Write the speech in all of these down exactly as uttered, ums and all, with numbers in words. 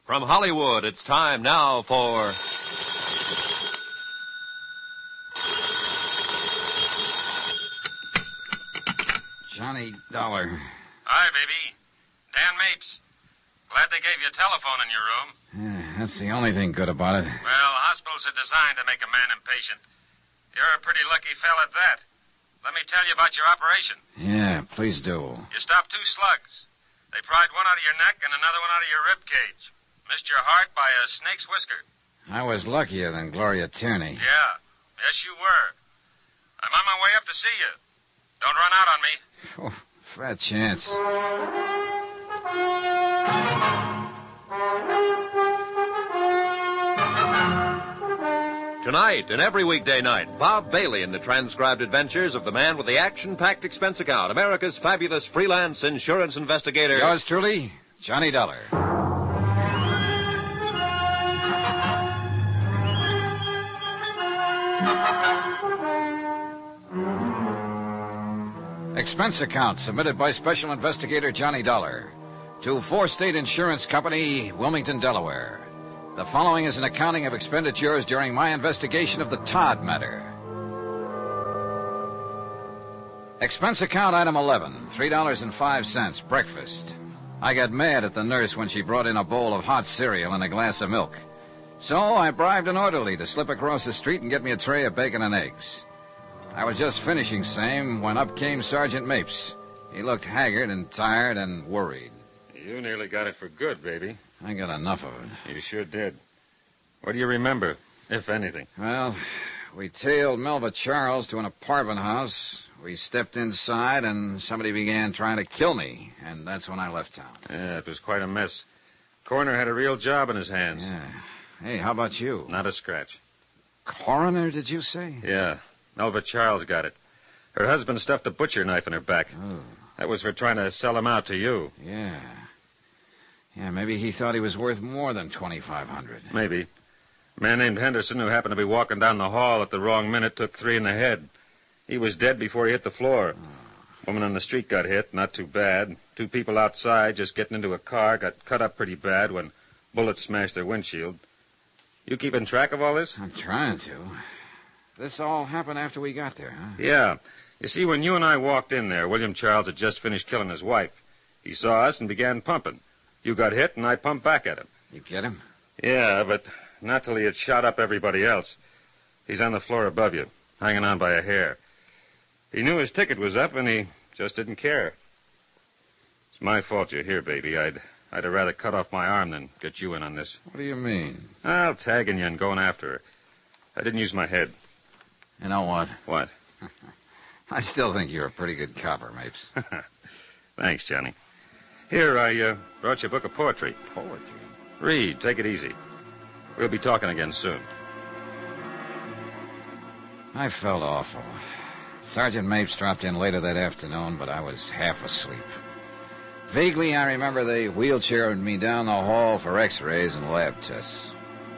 From Hollywood, it's time now for... Johnny Dollar. Hi, baby. Dan Mapes. Glad they gave you a telephone in your room. Yeah, that's the only thing good about it. Well, hospitals are designed to make a man impatient. You're a pretty lucky fella at that. Let me tell you about your operation. Yeah, please do. You stopped two slugs. They pried one out of your neck and another one out of your rib cage. Missed your heart by a snake's whisker. I was luckier than Gloria Tierney. Yeah. Yes, you were. I'm on my way up to see you. Don't run out on me. Oh, fat chance. Tonight and every weekday night, Bob Bailey in the transcribed adventures of the man with the action-packed expense account, America's fabulous freelance insurance investigator. Yours truly, Johnny Dollar. Expense account submitted by Special Investigator Johnny Dollar to Four State Insurance Company, Wilmington, Delaware. The following is an accounting of expenditures during my investigation of the Todd matter. Expense account item eleven, three dollars and five cents, breakfast. I got mad at the nurse when she brought in a bowl of hot cereal and a glass of milk. So I bribed an orderly to slip across the street and get me a tray of bacon and eggs. I was just finishing same when up came Sergeant Mapes. He looked haggard and tired and worried. You nearly got it for good, baby. I got enough of it. You sure did. What do you remember, if anything? Well, we tailed Melva Charles to an apartment house. We stepped inside, and somebody began trying to kill me, and that's when I left town. Yeah, it was quite a mess. Coroner had a real job in his hands. Yeah. Hey, how about you? Not a scratch. Coroner, did you say? Yeah. Melva Charles got it. Her husband stuffed a butcher knife in her back. Oh. That was for trying to sell him out to you. Yeah. Yeah, maybe he thought he was worth more than twenty-five hundred dollars. Maybe. A man named Henderson, who happened to be walking down the hall at the wrong minute, took three in the head. He was dead before he hit the floor. Oh. Woman on the street got hit, not too bad. Two people outside, just getting into a car, got cut up pretty bad when bullets smashed their windshield. You keeping track of all this? I'm trying to. This all happened after we got there, huh? Yeah. You see, when you and I walked in there, William Charles had just finished killing his wife. He saw us and began pumping. You got hit, and I pumped back at him. You get him? Yeah, but not till he had shot up everybody else. He's on the floor above you, hanging on by a hair. He knew his ticket was up, and he just didn't care. It's my fault you're here, baby. I'd I'd have rather cut off my arm than get you in on this. What do you mean? I'll tagging you and going after her. I didn't use my head. You know what? What? I still think you're a pretty good copper, Mapes. Thanks, Johnny. Here, I uh, brought you a book of poetry. Poetry? Read. Take it easy. We'll be talking again soon. I felt awful. Sergeant Mapes dropped in later that afternoon, but I was half asleep. Vaguely, I remember they wheelchaired me down the hall for x-rays and lab tests.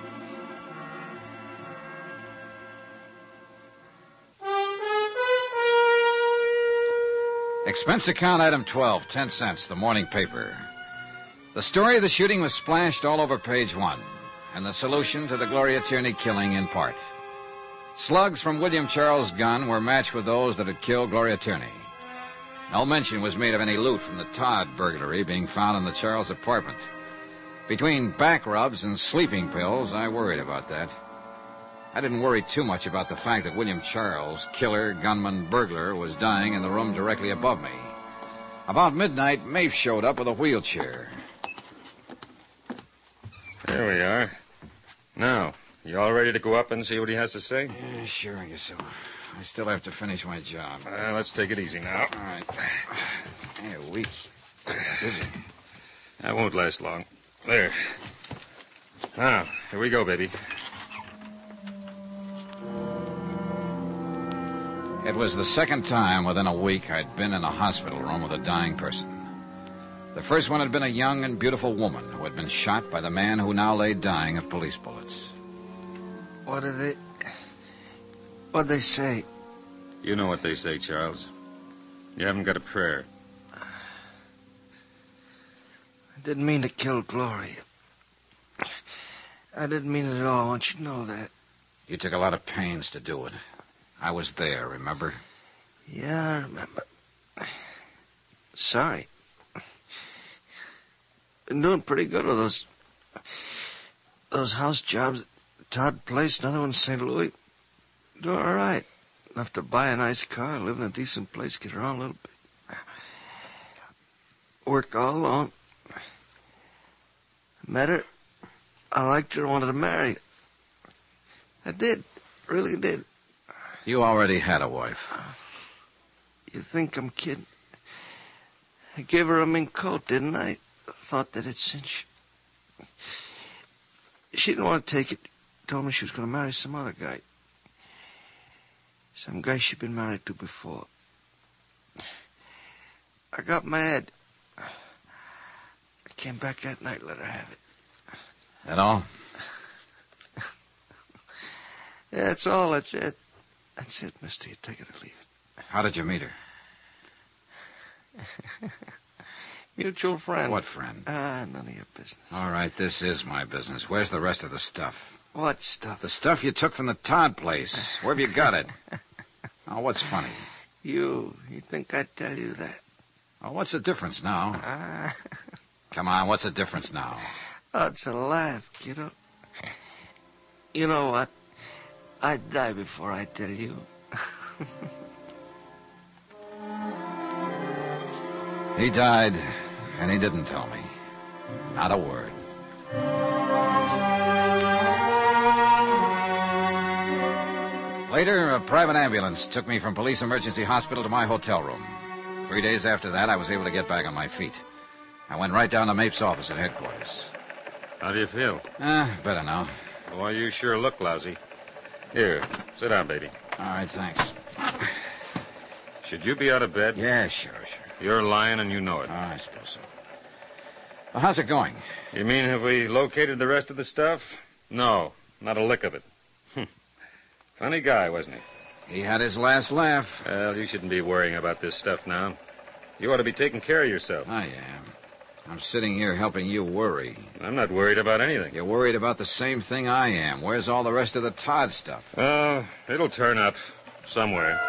Expense account item twelve, ten cents, the morning paper. The story of the shooting was splashed all over page one, and the solution to the Gloria Tierney killing in part. Slugs from William Charles' gun were matched with those that had killed Gloria Tierney. No mention was made of any loot from the Todd burglary being found in the Charles apartment. Between back rubs and sleeping pills, I worried about that. I didn't worry too much about the fact that William Charles, killer, gunman, burglar, was dying in the room directly above me. About midnight, Mapes showed up with a wheelchair. There we are. Now, you all ready to go up and see what he has to say? Yeah, sure, I guess so. I still have to finish my job. Uh, let's take it easy now. All right. Yeah, weak. Dizzy. That won't last long. There. Now, here we go, baby. It was the second time within a week I'd been in a hospital room with a dying person. The first one had been a young and beautiful woman who had been shot by the man who now lay dying of police bullets. What did they... What'd they say? You know what they say, Charles. You haven't got a prayer. I didn't mean to kill Gloria. I didn't mean it at all. I want you to know that. You took a lot of pains to do it. I was there, remember? Yeah, I remember. Sorry. Been doing pretty good with those... those house jobs at Todd Place, another one in Saint Louis. Doing all right. Enough to buy a nice car, live in a decent place, get around a little bit. Worked all alone. Met her. I liked her, wanted to marry her. I did. Really did. You already had a wife. You think I'm kidding? I gave her a mink coat, didn't I? Thought that it'd cinch. She didn't want to take it. Told me she was going to marry some other guy. Some guy she'd been married to before. I got mad. I came back that night, let her have it. That all? Yeah, that's all. That's it. That's it, mister. You take it or leave it. How did you meet her? Mutual friend. What friend? Ah, none of your business. All right, this is my business. Where's the rest of the stuff? What stuff? The stuff you took from the Todd place. Where have you got it? Oh, what's funny? You. You think I'd tell you that? Oh, what's the difference now? Ah. Come on, what's the difference now? Oh, it's a laugh, kiddo. You know what? I'd die before I tell you. He died, and he didn't tell me. Not a word. Later, a private ambulance took me from police emergency hospital to my hotel room. Three days after that, I was able to get back on my feet. I went right down to Mapes' office at headquarters. How do you feel? Ah, better now. Boy, you sure look lousy. Here, sit down, baby. All right, thanks. Should you be out of bed? Yeah, sure, sure. You're lying and you know it. Oh, I suppose so. Well, how's it going? You mean have we located the rest of the stuff? No, not a lick of it. Funny guy, wasn't he? He had his last laugh. Well, you shouldn't be worrying about this stuff now. You ought to be taking care of yourself. I am. I'm sitting here helping you worry. I'm not worried about anything. You're worried about the same thing I am. Where's all the rest of the Todd stuff? Oh, it'll turn up somewhere.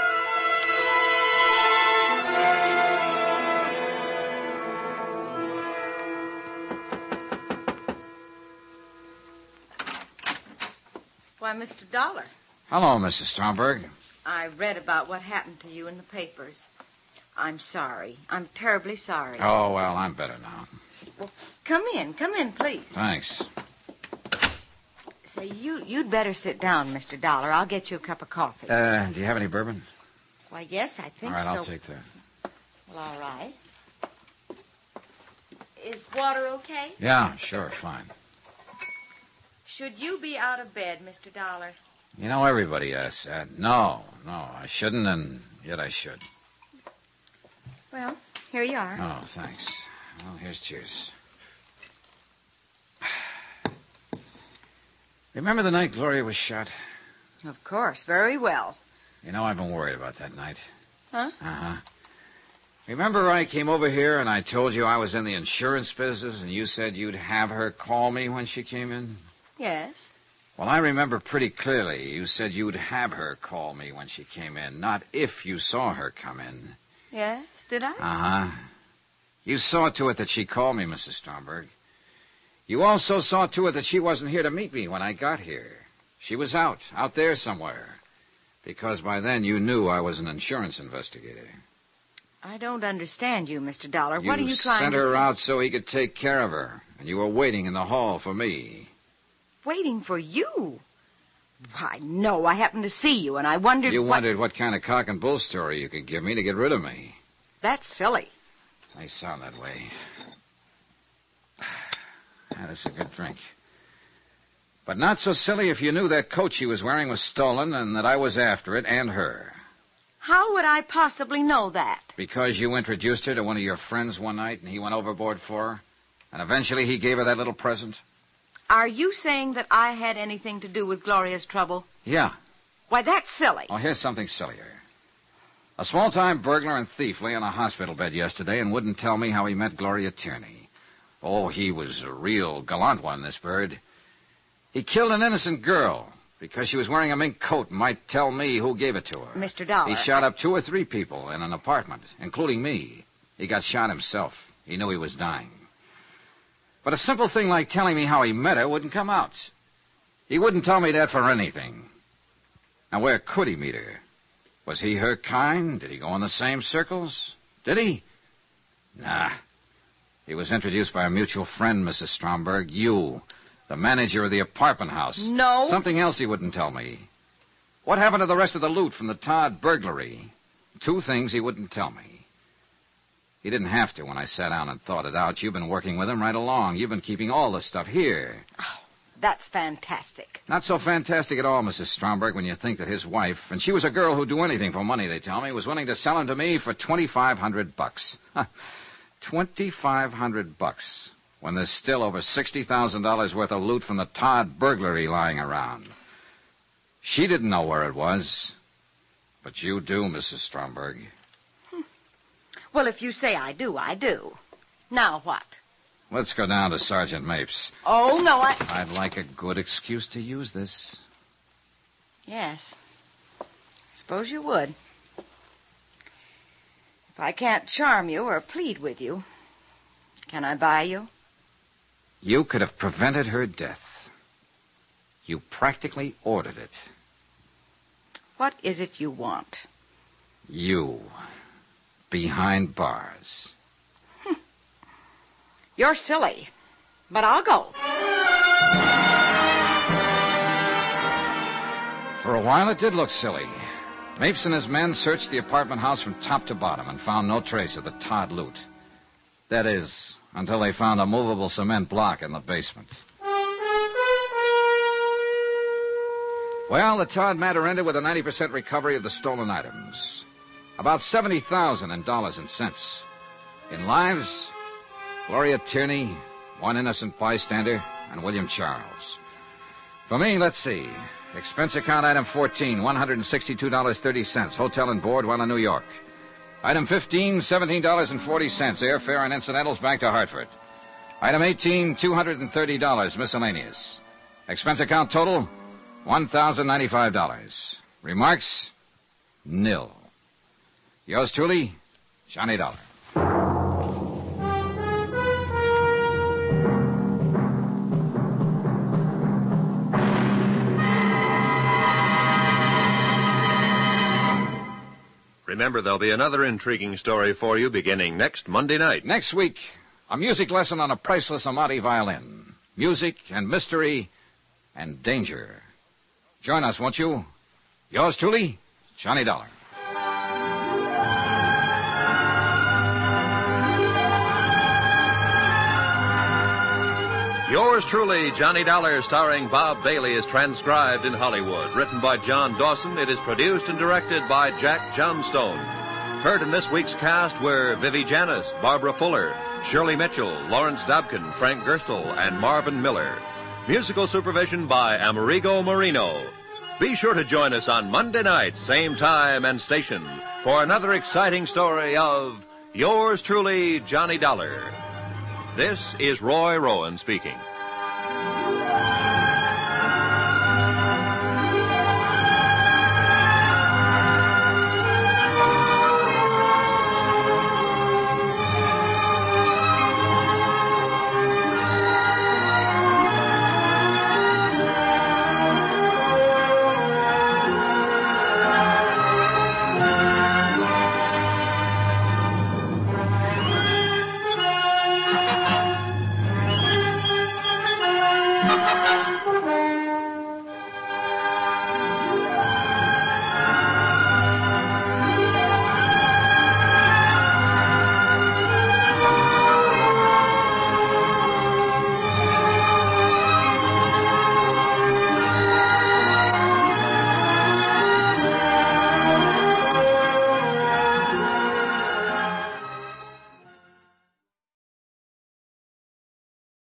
Why, Mister Dollar. Hello, Missus Stromberg. I read about what happened to you in the papers. I'm sorry. I'm terribly sorry. Oh, well, I'm better now. Well, come in. Come in, please. Thanks. Say, you, you'd better sit down, Mister Dollar. I'll get you a cup of coffee. Uh, do you have any bourbon? Why, yes, I think all right, so. I'll take that. Well, all right. Is water okay? Yeah, sure, fine. Should you be out of bed, Mister Dollar? You know, everybody asks that. No, no, I shouldn't, and yet I should. Well, here you are. Oh, thanks. Well, here's cheers. Remember the night Gloria was shot? Of course, very well. You know, I've been worried about that night. Huh? Uh-huh. Remember I came over here and I told you I was in the insurance business and you said you'd have her call me when she came in? Yes. Well, I remember pretty clearly you said you'd have her call me when she came in, not if you saw her come in. Yes, did I? Uh-huh. You saw to it that she called me, Missus Stromberg. You also saw to it that she wasn't here to meet me when I got here. She was out, out there somewhere. Because by then you knew I was an insurance investigator. I don't understand you, Mister Dollar. What are you trying sent to her say? out so he could take care of her, and you were waiting in the hall for me. Waiting for you? Why, no, I happened to see you, and I wondered You what... wondered what kind of cock and bull story you could give me to get rid of me. That's silly. They sound that way. Ah, that's a good drink. But not so silly if you knew that coat she was wearing was stolen and that I was after it and her. How would I possibly know that? Because you introduced her to one of your friends one night and he went overboard for her? And eventually he gave her that little present? Are you saying that I had anything to do with Gloria's trouble? Yeah. Why, that's silly. Oh, here's something sillier. A small-time burglar and thief lay on a hospital bed yesterday and wouldn't tell me how he met Gloria Tierney. Oh, he was a real gallant one, this bird. He killed an innocent girl because she was wearing a mink coat and might tell me who gave it to her. Mister Dollar. He shot up two or three people in an apartment, including me. He got shot himself. He knew he was dying. But a simple thing like telling me how he met her wouldn't come out. He wouldn't tell me that for anything. Now, where could he meet her? Was he her kind? Did he go in the same circles? Did he? Nah. He was introduced by a mutual friend, Missus Stromberg. You, the manager of the apartment house. No. Something else he wouldn't tell me. What happened to the rest of the loot from the Todd burglary? Two things he wouldn't tell me. He didn't have to when I sat down and thought it out. You've been working with him right along. You've been keeping all the stuff here. Oh, that's fantastic. Not so fantastic at all, Missus Stromberg, when you think that his wife, and she was a girl who'd do anything for money, they tell me, was willing to sell him to me for twenty-five hundred bucks. twenty-five hundred bucks, when there's still over sixty thousand dollars worth of loot from the Todd burglary lying around. She didn't know where it was, but you do, Missus Stromberg. Well, if you say I do, I do. Now what? Let's go down to Sergeant Mapes. Oh, no, I... I'd like a good excuse to use this. Yes. Suppose you would. If I can't charm you or plead with you, can I buy you? You could have prevented her death. You practically ordered it. What is it you want? You. Behind bars. Hm. You're silly, but I'll go. For a while, it did look silly. Mapes and his men searched the apartment house from top to bottom and found no trace of the Todd loot. That is, until they found a movable cement block in the basement. Well, the Todd matter ended with a ninety percent recovery of the stolen items. About seventy thousand dollars in dollars and cents. In lives, Gloria Tierney, one innocent bystander, and William Charles. For me, let's see. Expense account item fourteen, one hundred sixty-two dollars and thirty cents. Hotel and board while in New York. Item fifteen, seventeen dollars and forty cents. Airfare and incidentals back to Hartford. Item eighteen, two hundred thirty dollars. Miscellaneous. Expense account total, one thousand ninety-five dollars. Remarks, nil. Yours truly, Johnny Dollar. Remember, there'll be another intriguing story for you beginning next Monday night. Next week, a music lesson on a priceless Amati violin. Music and mystery and danger. Join us, won't you? Yours truly, Johnny Dollar. Yours truly, Johnny Dollar, starring Bob Bailey, is transcribed in Hollywood. Written by John Dawson, it is produced and directed by Jack Johnstone. Heard in this week's cast were Vivi Janis, Barbara Fuller, Shirley Mitchell, Lawrence Dobkin, Frank Gerstle, and Marvin Miller. Musical supervision by Amerigo Marino. Be sure to join us on Monday night, same time and station, for another exciting story of Yours truly, Johnny Dollar. This is Roy Rowan speaking.